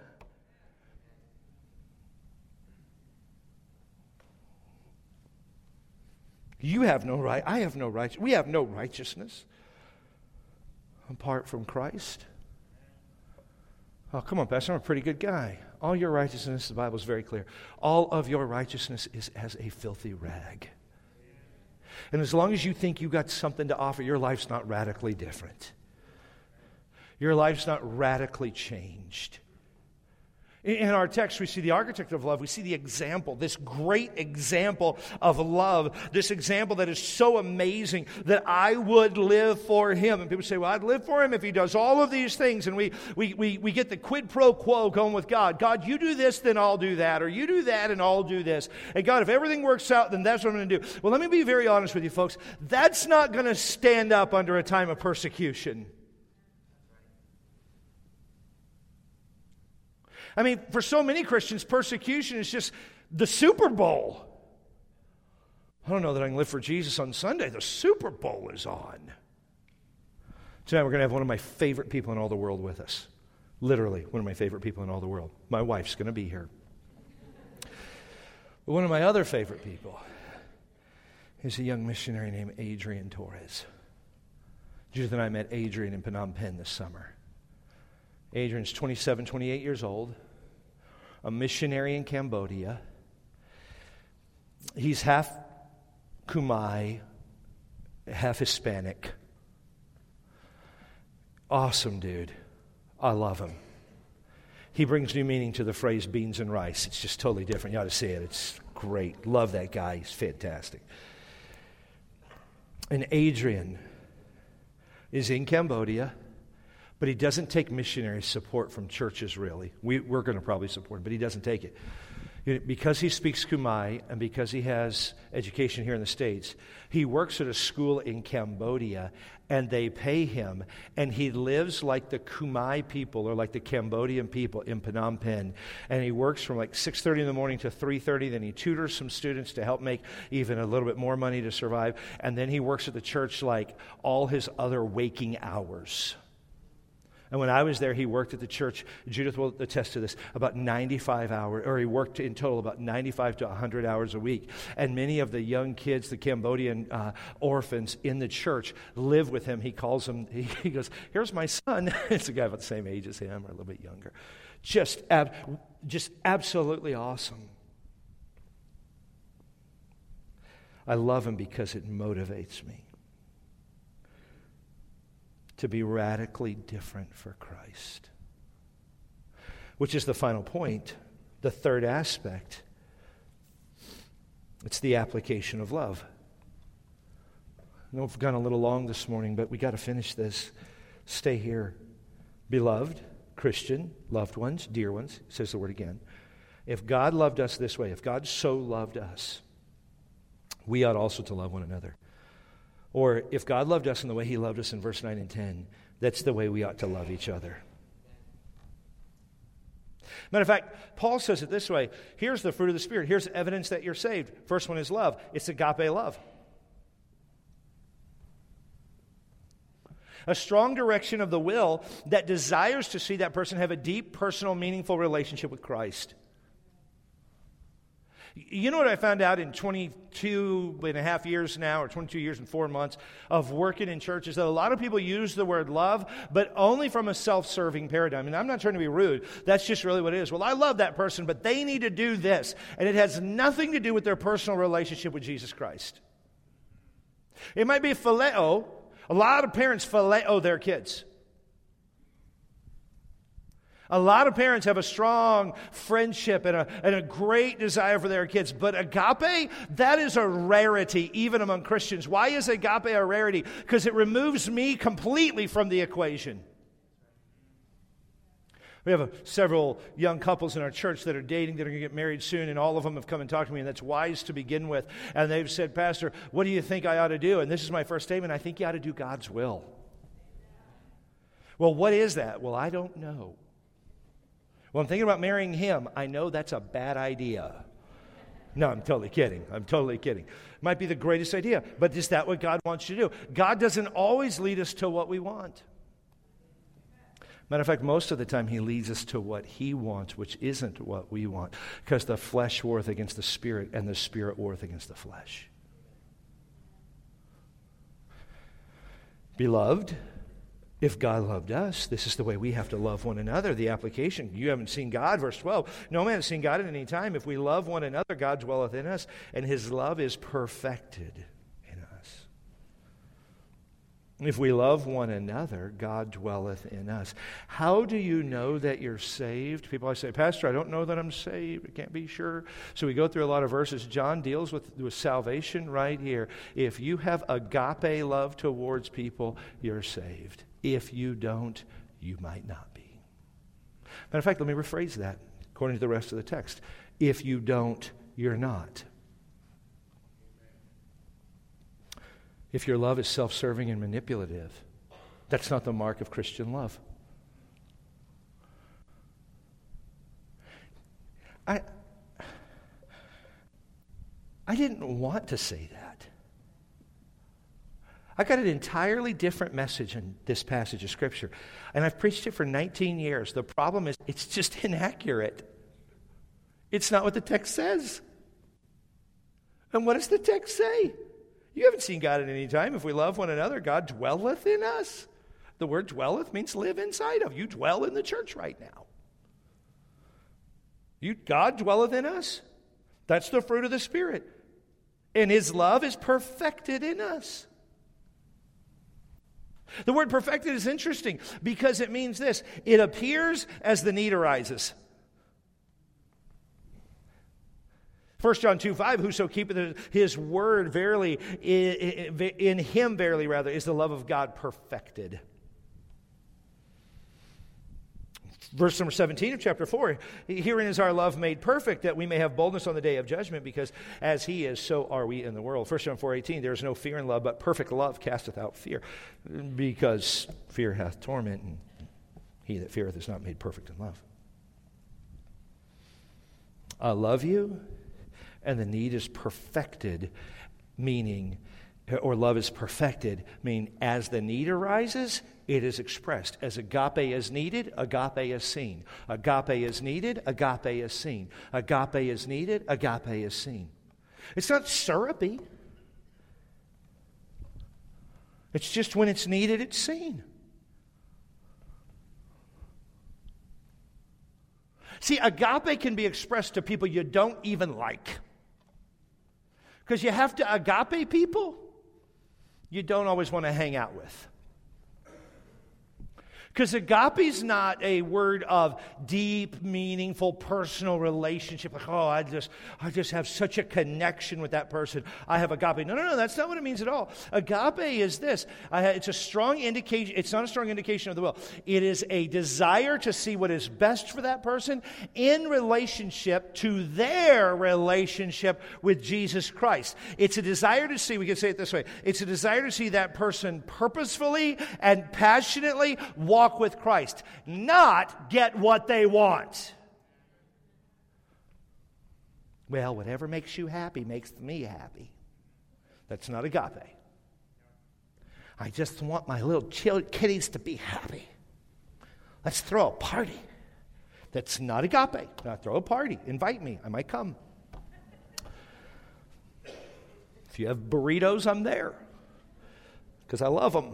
You have no right. I have no right. We have no righteousness apart from Christ. Oh, come on, Pastor. I'm a pretty good guy. All your righteousness, the Bible is very clear. All of your righteousness is as a filthy rag. And as long as you think you got something to offer, your life's not radically different. Your life's not radically changed. In our text, we see the architect of love. We see the example, this great example of love, this example that is so amazing that I would live for Him. And people say, well, I'd live for Him if He does all of these things. And we, we, we, we get the quid pro quo going with God. God, you do this, then I'll do that. Or you do that, and I'll do this. And God, if everything works out, then that's what I'm going to do. Well, let me be very honest with you, folks. That's not going to stand up under a time of persecution. I mean, for so many Christians, persecution is just the Super Bowl. I don't know that I can live for Jesus on Sunday. The Super Bowl is on. Tonight we're going to have one of my favorite people in all the world with us. Literally, one of my favorite people in all the world. My wife's going to be here. But one of my other favorite people is a young missionary named Adrian Torres. Judith and I met Adrian in Phnom Penh this summer. Adrian's twenty-seven, twenty-eight years old, a missionary in Cambodia. He's half Khmer, half Hispanic. Awesome dude. I love him. He brings new meaning to the phrase beans and rice. It's just totally different. You ought to see it. It's great. Love that guy. He's fantastic. And Adrian is in Cambodia, but he doesn't take missionary support from churches, really. We, we're going to probably support him, but he doesn't take it. Because he speaks Khmer and because he has education here in the States, he works at a school in Cambodia, and they pay him, and he lives like the Khmer people or like the Cambodian people in Phnom Penh, and he works from like six thirty in the morning to three thirty, then he tutors some students to help make even a little bit more money to survive, and then he works at the church like all his other waking hours. And when I was there, he worked at the church, Judith will attest to this, about ninety-five hours, or he worked in total about ninety-five to one hundred hours a week. And many of the young kids, the Cambodian uh, orphans in the church, live with him. He calls them, he, he goes, here's my son. It's a guy about the same age as him, or a little bit younger. Just, ab- just absolutely awesome. I love him because it motivates me to be radically different for Christ. Which is the final point, the third aspect. It's the application of love. I know we've gone a little long this morning, but we got to finish this. Stay here. Beloved, Christian, loved ones, dear ones, says the word again. If God loved us this way, if God so loved us, we ought also to love one another. Or if God loved us in the way he loved us in verse nine and ten, that's the way we ought to love each other. Matter of fact, Paul says it this way. Here's the fruit of the Spirit. Here's evidence that you're saved. First one is love. It's agape love. A strong direction of the will that desires to see that person have a deep, personal, meaningful relationship with Christ. You know what I found out in twenty-two and a half years now, or twenty-two years and four months of working in churches, that a lot of people use the word love, but only from a self-serving paradigm. And I'm not trying to be rude. That's just really what it is. Well, I love that person, but they need to do this. And it has nothing to do with their personal relationship with Jesus Christ. It might be phileo. A lot of parents phileo their kids. A lot of parents have a strong friendship and a, and a great desire for their kids. But agape, that is a rarity even among Christians. Why is agape a rarity? Because it removes me completely from the equation. We have a, several young couples in our church that are dating, that are going to get married soon, and all of them have come and talked to me, and that's wise to begin with. And they've said, Pastor, what do you think I ought to do? And this is my first statement. I think you ought to do God's will. Well, what is that? Well, I don't know. Well, I'm thinking about marrying him. I know that's a bad idea. No, I'm totally kidding. I'm totally kidding. Might be the greatest idea, but is that what God wants you to do? God doesn't always lead us to what we want. Matter of fact, most of the time he leads us to what he wants, which isn't what we want, because the flesh warreth against the spirit, and the spirit warreth against the flesh. Beloved, if God loved us, this is the way we have to love one another. The application, you haven't seen God, verse twelve. No man has seen God at any time. If we love one another, God dwelleth in us, and his love is perfected in us. If we love one another, God dwelleth in us. How do you know that you're saved? People always say, Pastor, I don't know that I'm saved. I can't be sure. So we go through a lot of verses. John deals with, with salvation right here. If you have agape love towards people, you're saved. If you don't, you might not be. Matter of fact, let me rephrase that according to the rest of the text. If you don't, you're not. If your love is self-serving and manipulative, that's not the mark of Christian love. I, I didn't want to say that. I got an entirely different message in this passage of Scripture, and I've preached it for nineteen years. The problem is it's just inaccurate. It's not what the text says. And what does the text say? You haven't seen God at any time. If we love one another, God dwelleth in us. The word dwelleth means live inside of. You dwell in the church right now. You, God dwelleth in us. That's the fruit of the Spirit. And his love is perfected in us. The word perfected is interesting because it means this. It appears as the need arises. First John two five, whoso keepeth his word verily, in him verily rather, is the love of God perfected. Verse number seventeen of chapter four, herein is our love made perfect, that we may have boldness on the day of judgment, because as he is, so are we in the world. First John four eighteen, there is no fear in love, but perfect love casteth out fear, because fear hath torment, and he that feareth is not made perfect in love. I love you, and the need is perfected, meaning, or love is perfected, meaning as the need arises, it is expressed. As agape is needed, agape is seen. Agape is needed, agape is seen. Agape is needed, agape is seen. It's not syrupy. It's just when it's needed, it's seen. See, agape can be expressed to people you don't even like. Because you have to agape people you don't always want to hang out with. Because agape is not a word of deep, meaningful, personal relationship. Like, oh, I just, I just have such a connection with that person. I have agape. No, no, no, that's not what it means at all. Agape is this. I, it's a strong indication. It's not a strong indication of the will. It is a desire to see what is best for that person in relationship to their relationship with Jesus Christ. It's a desire to see, we can say it this way, it's a desire to see that person purposefully and passionately walk with Christ, not get what they want. Well, whatever makes you happy makes me happy. That's not agape. I just want my little chill kitties to be happy. Let's throw a party. That's not agape. Now throw a party. Invite me. I might come. If you have burritos, I'm there. Because I love them.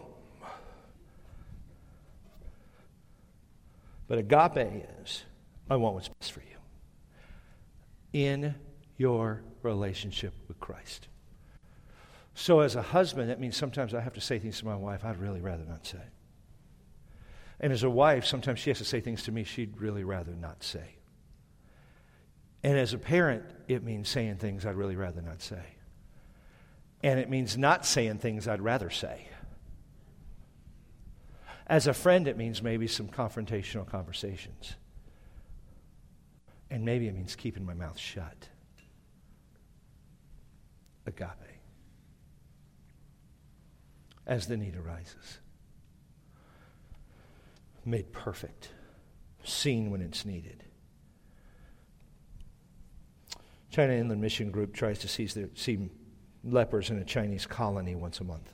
But agape is, I want what's best for you. In your relationship with Christ. So as a husband, that means sometimes I have to say things to my wife I'd really rather not say. And as a wife, sometimes she has to say things to me she'd really rather not say. And as a parent, it means saying things I'd really rather not say. And it means not saying things I'd rather say. As a friend, it means maybe some confrontational conversations. And maybe it means keeping my mouth shut. Agape. As the need arises. Made perfect. Seen when it's needed. China Inland Mission Group tries to see, their, see lepers in a Chinese colony once a month.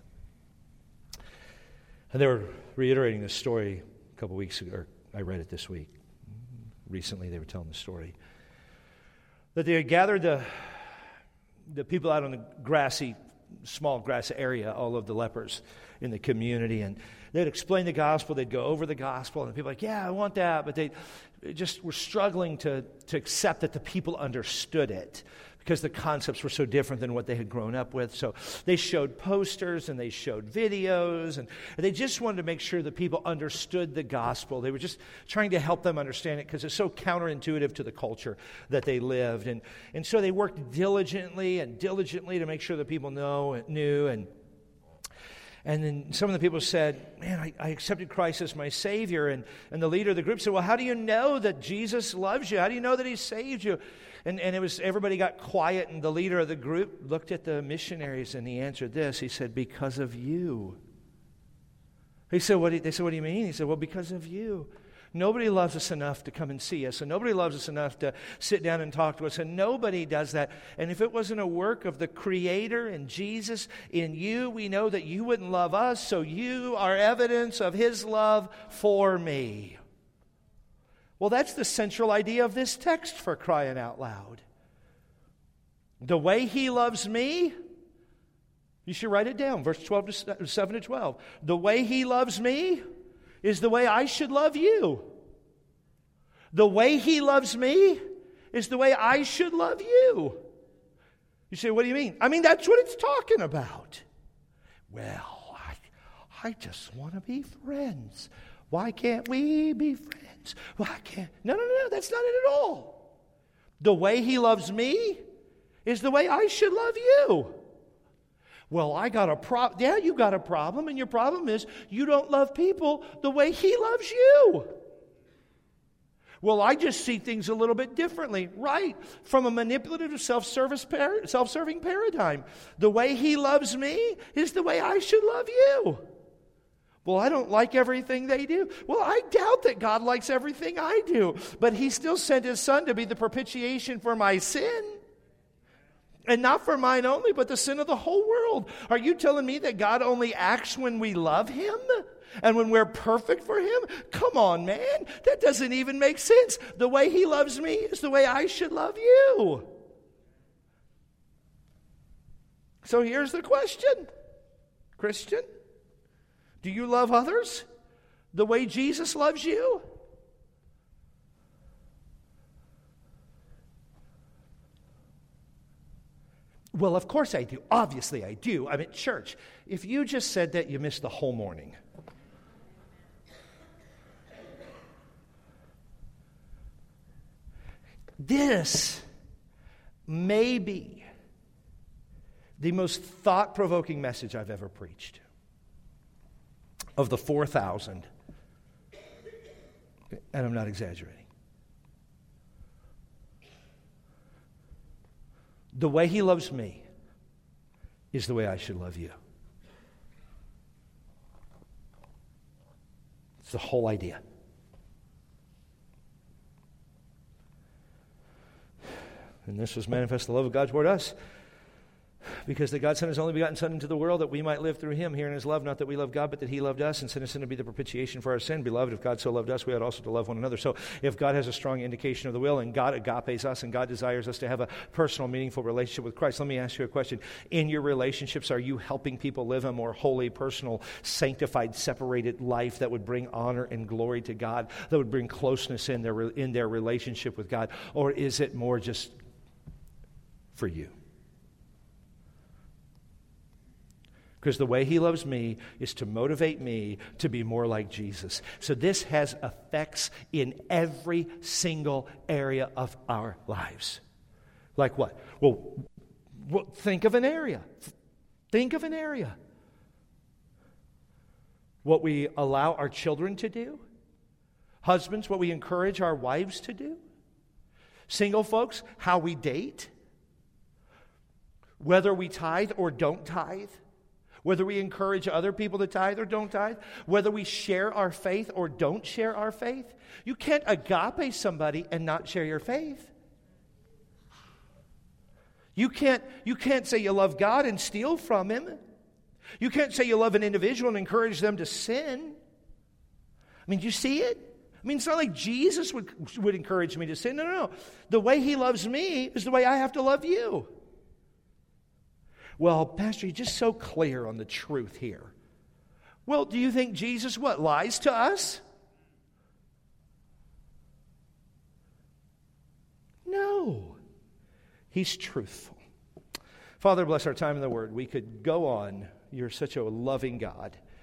And they were reiterating this story a couple weeks ago, or I read it this week. Recently they were telling the story. That they had gathered the, the people out on the grassy, small grass area, all of the lepers in the community, and they'd explain the gospel, they'd go over the gospel, and people were like, yeah, I want that, but they just were struggling to, to accept that the people understood it. Because the concepts were so different than what they had grown up with. So they showed posters and they showed videos. And they just wanted to make sure that people understood the gospel. They were just trying to help them understand it because it's so counterintuitive to the culture that they lived. And, and so they worked diligently and diligently to make sure that people know, knew. And, and then some of the people said, man, I, I accepted Christ as my Savior. And, and the leader of the group said, well, how do you know that Jesus loves you? How do you know that He saved you? And, and it was, everybody got quiet, and the leader of the group looked at the missionaries, and he answered this. He said, because of you. He said, what do you, they said, what do you mean? He said, well, because of you. Nobody loves us enough to come and see us, and nobody loves us enough to sit down and talk to us, and nobody does that. And if it wasn't a work of the Creator and Jesus in you, we know that you wouldn't love us, so you are evidence of His love for me. Well, that's the central idea of this text, for crying out loud. The way He loves me, you should write it down, verse twelve to seven to twelve. The way He loves me is the way I should love you. The way He loves me is the way I should love you. You say, what do you mean? I mean, that's what it's talking about. Well, I, I just want to be friends. Why can't we be friends? Why can't... No, no, no, no, that's not it at all. The way he loves me is the way I should love you. Well, I got a problem. Yeah, you got a problem, and your problem is you don't love people the way he loves you. Well, I just see things a little bit differently. Right, from a manipulative, self-service, par- self-serving paradigm. The way he loves me is the way I should love you. Well, I don't like everything they do. Well, I doubt that God likes everything I do. But he still sent his son to be the propitiation for my sin. And not for mine only, but the sin of the whole world. Are you telling me that God only acts when we love him? And when we're perfect for him? Come on, man. That doesn't even make sense. The way he loves me is the way I should love you. So here's the question. Christian, do you love others the way Jesus loves you? Well, of course I do. Obviously I do. I'm at church. If you just said that, you missed the whole morning. This may be the most thought-provoking message I've ever preached. Of the four thousand. And I'm not exaggerating. The way he loves me is the way I should love you. It's the whole idea. And this was manifest the love of God toward us, because that God sent his only begotten Son into the world that we might live through him. Here in his love, not that we love God, but that he loved us and sent his Son to be the propitiation for our sin. Beloved, if God so loved us, we ought also to love one another. So if God has a strong indication of the will, and God agapes us, and God desires us to have a personal, meaningful relationship with Christ, let me ask you a question. In your relationships, are you helping people live a more holy, personal, sanctified, separated life that would bring honor and glory to God, that would bring closeness in their, in their relationship with God? Or is it more just for you? Because the way he loves me is to motivate me to be more like Jesus. So this has effects in every single area of our lives. Like what? Well, well think of an area. Think of an area. What we allow our children to do. Husbands, what we encourage our wives to do. Single folks, how we date. Whether we tithe or don't tithe. Whether we encourage other people to tithe or don't tithe. Whether we share our faith or don't share our faith. You can't agape somebody and not share your faith. You can't, you can't say you love God and steal from him. You can't say you love an individual and encourage them to sin. I mean, do you see it? I mean, it's not like Jesus would, would encourage me to sin. No, no, no. The way he loves me is the way I have to love you. Well, Pastor, you're just so clear on the truth here. Well, do you think Jesus, what, lies to us? No. He's truthful. Father, bless our time in the Word. We could go on. You're such a loving God.